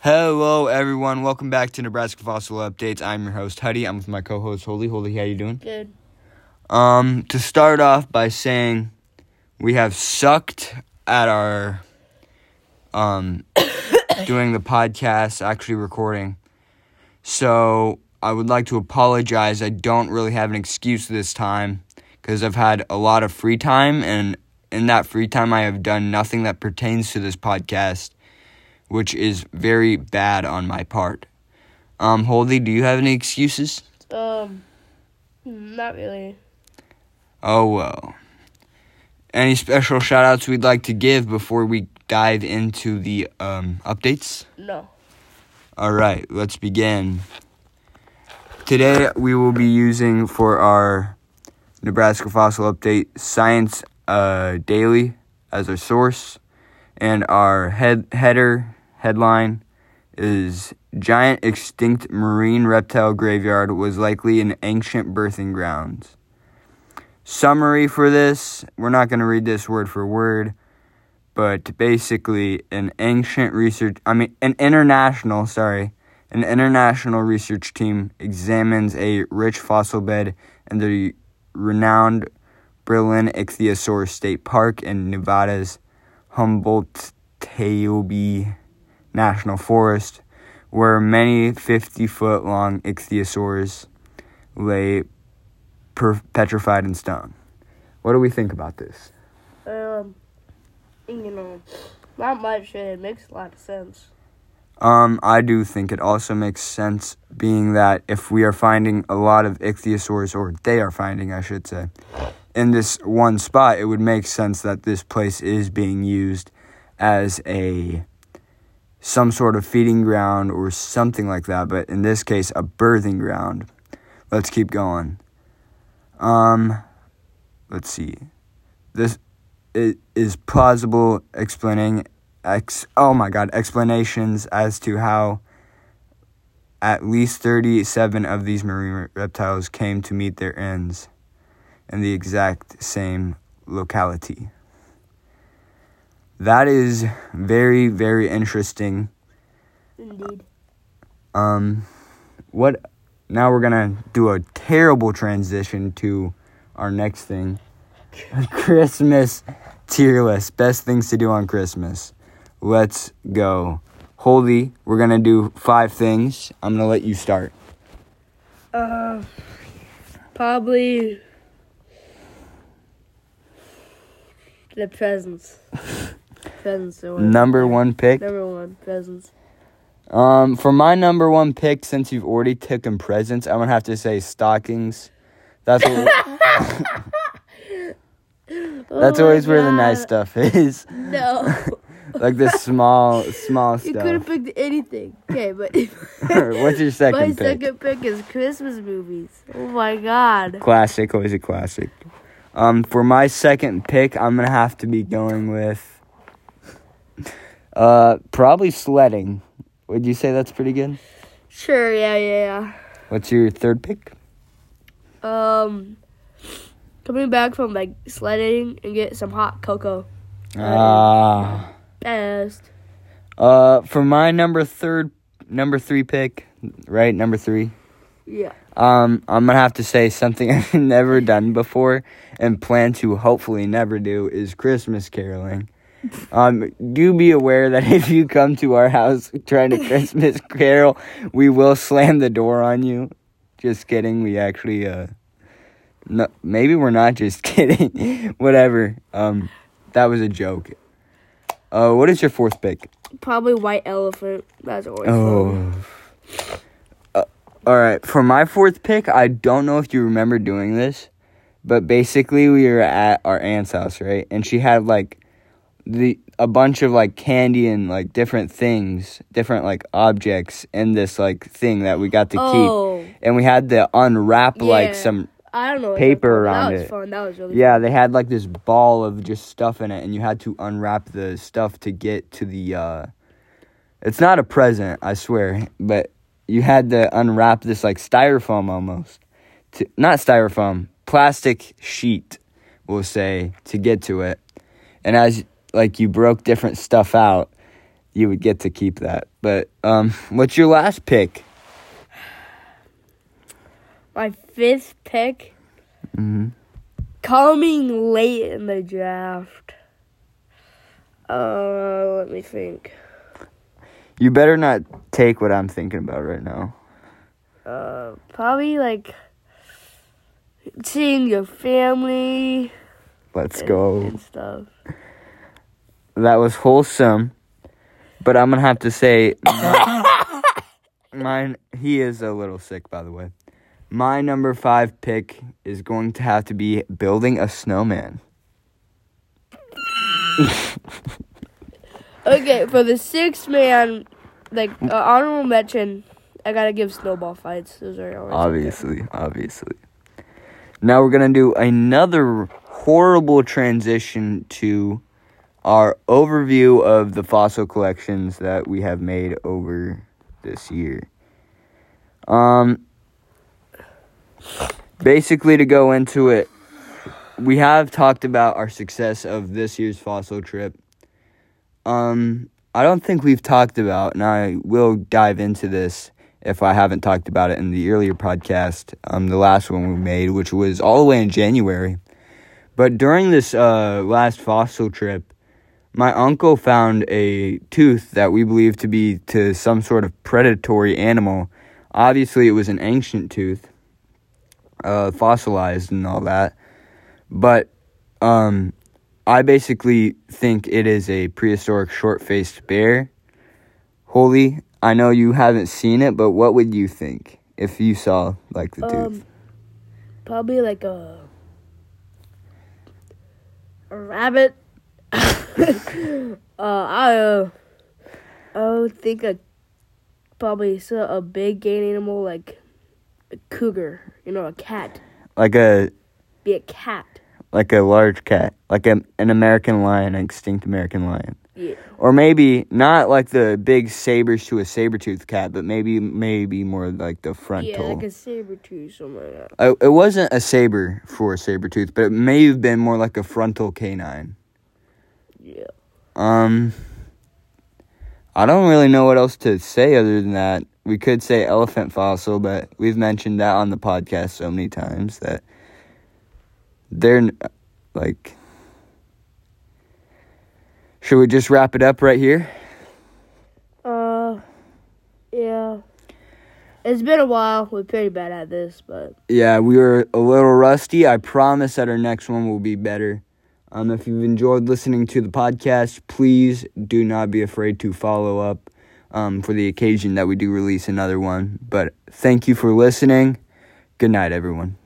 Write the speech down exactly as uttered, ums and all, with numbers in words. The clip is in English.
Hello, everyone. Welcome back to Nebraska Fossil Updates. I'm your host, Huddy. I'm with my co-host, Holy. Holy, how you doing? Good. Um, to start off by saying we have sucked at our um doing the podcast, actually recording. So I would like to apologize. I don't really have an excuse this time because I've had a lot of free time, and in that free time I have done nothing that pertains to this podcast, which is very bad on my part. Um, Holdy, do you have any excuses? Um, not really. Oh, well. Any special shout-outs we'd like to give before we dive into the um, updates? No. All right, let's begin. Today we will be using for our Nebraska Fossil Update Science uh, Daily as our source. And our head header headline is Giant Extinct Marine Reptile Graveyard Was Likely an Ancient Birthing Grounds. Summary for this, we're not going to read this word for word, but basically an ancient research, I mean an international, sorry, an international research team examines a rich fossil bed in the renowned Berlin Ichthyosaur State Park in Nevada's Humboldt-Taobbe National Forest, where many fifty-foot-long ichthyosaurs lay per- petrified in stone. What do we think about this? Um, you know, not much. It makes a lot of sense. Um, I do think it also makes sense, being that if we are finding a lot of ichthyosaurs, or they are finding, I should say, in this one spot, it would make sense that this place is being used as a some sort of feeding ground or something like that, but in this case, a birthing ground. Let's keep going. Um, let's see. This it is plausible explaining ex oh my god explanations as to how at least thirty-seven of these marine reptiles came to meet their ends in the exact same locality. That is very, very interesting. Indeed. Um, what? Now we're gonna do a terrible transition to our next thing. Christmas tier list. Best things to do on Christmas. Let's go. Holy, we're gonna do five things. I'm gonna let you start. Uh, probably the presents. Presents are one. Number one pick. Number one, presents. Um, for my number one pick, since you've already taken presents, I'm gonna have to say stockings. That's what. That's Oh always my where the nice God. stuff is. No. Like the small, small You could have stuff. picked anything. Okay, but What's your second my pick? second pick is Christmas movies. Oh my God. Classic, always a classic. Um, for my second pick, I'm gonna have to be going with, uh, probably sledding. Would you say that's pretty good? Sure. Yeah. Yeah. What's your third pick? Yeah. Um, coming back from like sledding and get some hot cocoa. Ah. Best. Uh, for my number third, number three pick, right? Number three. Yeah. Um, I'm gonna have to say something I've never done before and plan to hopefully never do is Christmas caroling. Um, do be aware that if you come to our house trying to Christmas carol, we will slam the door on you. Just kidding. We actually, uh, no, maybe we're not just kidding. Whatever. Um, that was a joke. Uh, what is your fourth pick? Probably white elephant. That's always Oh. fun. Uh, all right. For my fourth pick, I don't know if you remember doing this, but basically we were at our aunt's house, right? And she had like the a bunch of like candy and like different things, different like objects in this like thing that we got to Oh. keep, and we had to unwrap like Yeah. some. I don't know. what paper they're called, but around that was it. Fun. That was really Yeah, fun. they had like this ball of just stuff in it, and you had to unwrap the stuff to get to the. Uh, it's not a present, I swear, but you had to unwrap this like styrofoam almost, to not styrofoam, plastic sheet, we'll say, to get to it, and as like you broke different stuff out, you would get to keep that. But um, what's your last pick? My fifth pick, Mm-hmm. coming late in the draft. Uh, let me think. You better not take what I'm thinking about right now. Uh, probably like seeing your family. Let's and, go. and stuff. That was wholesome. But I'm going to have to say, mine, mine, he is a little sick, by the way. My number five pick is going to have to be building a snowman. Okay, for the sixth man, like, uh, honorable mention, I gotta give snowball fights. Those are always Obviously, okay. obviously. Now we're going to do another horrible transition to our overview of the fossil collections that we have made over this year. Um, basically, to go into it, we have talked about our success of this year's fossil trip. Um, I don't think we've talked about, and I will dive into this if I haven't talked about it in the earlier podcast, um, the last one we made, which was all the way in January. But during this uh, last fossil trip, my uncle found a tooth that we believe to be to some sort of predatory animal. Obviously, it was an ancient tooth, uh, fossilized and all that. But um, I basically think it is a prehistoric short-faced bear. Holy, I know you haven't seen it, but what would you think if you saw, like, the Um, tooth? Probably like a a rabbit. uh, I uh, I would think a probably so a big game animal like a cougar, you know, a cat. Like a Be a cat. like a large cat, like a, an American lion, an extinct American lion. Yeah. Or maybe not like the big sabers to a saber-toothed cat, but maybe maybe more like the frontal. Yeah, like a saber tooth, something like that. Uh, it wasn't a saber for a saber-tooth, but it may have been more like a frontal canine. Yeah. Um, I don't really know what else to say other than that. We could say elephant fossil, but we've mentioned that on the podcast so many times that they're, like... Should we just wrap it up right here? Uh, yeah. It's been a while. We're pretty bad at this, but... Yeah, we were a little rusty. I promise that our next one will be better. Um, if you've enjoyed listening to the podcast, please do not be afraid to follow up um, for the occasion that we do release another one. But thank you for listening. Good night, everyone.